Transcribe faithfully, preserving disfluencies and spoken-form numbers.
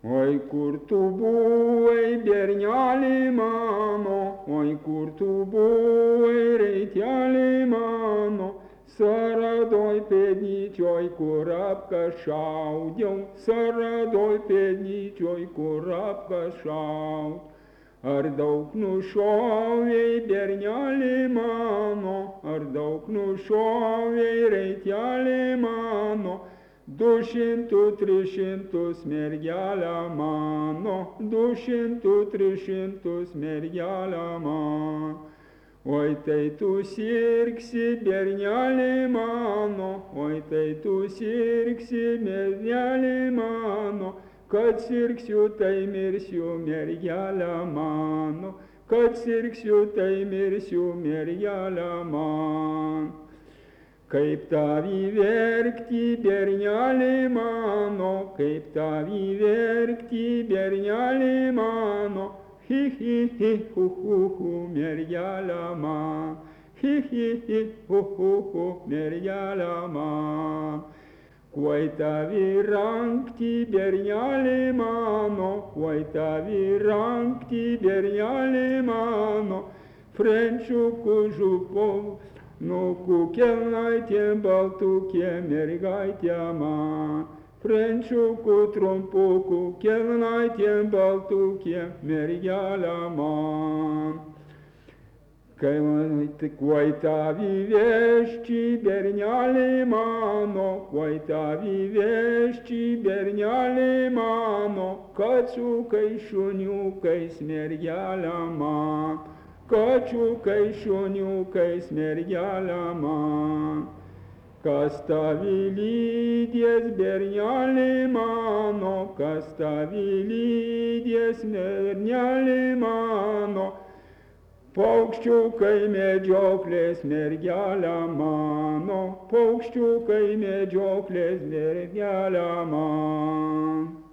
Oi, kur tu buvai, berneli mano, oi, kur tu buvai, reiteli mano, săradoi pe nicioi cu rapcă șaudiau, săradoi pe nicioi cu rapcă șaud. Ar daug nušovei, berneli mano, ar daug nušovei, reiteli mano, du šimtus, tris šimtus mergelę mano, du šimtus, tris šimtus mergelę man. Oi tai tu sirgsi, berneli mano, oi tai tu sirgsi, mergelė mano, kad sirgsiu, tai mirsiu, mergelė mano, kad sirgsiu, tai mirsiu, mergelė man. Kaip tavį verkti, berneli mano, kaip tavį verkti, berneli mano, hi hi hi hu hu hu, mergelė man, hi hi hi hu hu hu, mergelė man. Kuoi tavį rankti, berneli mano, kuoi tavį rankti, berneli mano, frenčiukų župau, nuku kelnaitė baltukė, mergaitė man. Frenčiukų trumpukų, kelnaitė baltukė, mergelė man. Kuoi tavį vežti, berneli mano, kuoi tavį vežti, berneli mano, kačiukai šuniukais, mergelė man, kačiukai šuniukais, mergelė man. Kas tavį lydės, berneli mano, kas tavį lydės, berneli mano, paukščiukai medžioklės, mergelė mano, paukščiukai medžioklės, mergelė man.